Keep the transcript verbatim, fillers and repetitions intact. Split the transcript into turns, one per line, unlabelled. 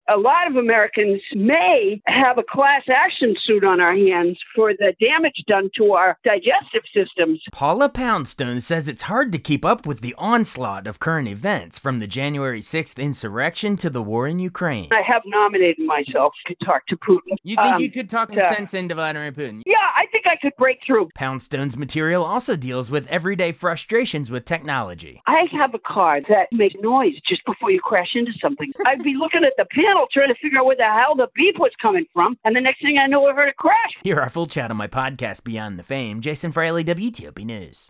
a lot of Americans may have a class action suit on our hands for the damage done to our digestive systems.
Paula Poundstone says it's hard to keep up with the onslaught of current events, from the January sixth insurrection to the war in Ukraine.
I have nominated myself to talk to Putin.
You think
um,
you could talk
uh,
sense into Vladimir Putin?
Yeah, I think I could break through.
Poundstone's material also deals with everyday frustrations with technology.
I have a car that makes noise just before you crash into something. I'd be looking at the panel trying to figure out where the hell the beep was coming from, and the next thing I know, I heard a crash.
Hear our full chat on my podcast, Beyond the Fame. Jason Fraley, W T O P News.